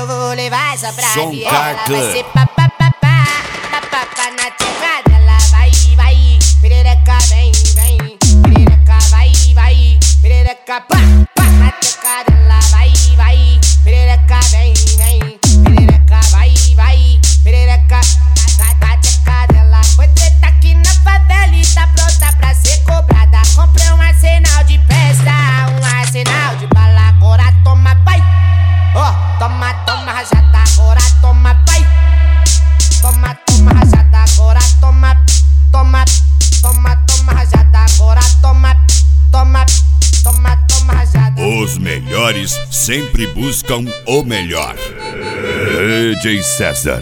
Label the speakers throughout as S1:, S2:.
S1: eu vou levar essa pra
S2: Som
S1: viela.
S2: Carcã.
S1: Vai ser papapá, papapá na tcheca dela. Vai, vai, perereca vem, vem. Perereca vai, vai, perereca pá, pá na tcheca dela. Vai, vai, perereca vem, vem. Perereca vai, vai, perereca na tcheca dela. Foi treta aqui na favela e tá pronta pra ser cobrada. Comprei um arsenal de peça, um arsenal de bala. Agora toma, pai. Ó, toma, toma rajada, agora toma, pai. Toma, toma rajada, agora toma, toma, toma, toma rajada, agora toma, toma, toma, toma rajada.
S2: Os melhores sempre buscam o melhor. DJ César.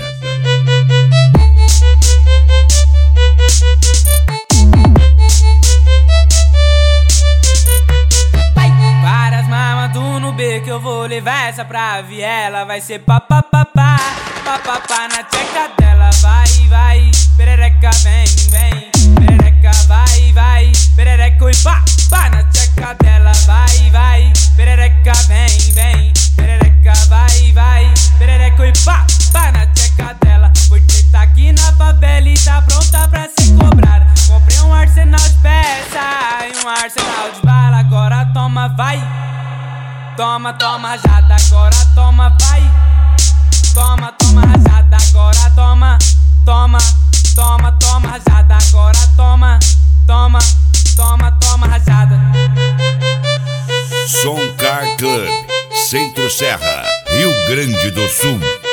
S3: Várias mamas do Nubê que eu vou levar essa pra viela. Vai ser papapá, papapá na tcheca dela. Vai, vai, perereca vem, vem. Perereca vai, vai, perereca e pá, pá na tcheca dela. Vai, vai, perereca vem, vem. Perereca vai, vai, perereca e pá, pá na tcheca dela. Porque tá aqui na favela e tá pronta pra ser cobrada. Comprei um arsenal de peça e um arsenal de bala. Agora toma, vai. Toma, toma rajada, agora toma, vai. Toma, toma rajada, agora toma. Toma, toma, toma rajada, agora toma. Toma, toma, toma rajada.
S2: Som Car Club, Centro Serra, Rio Grande do Sul.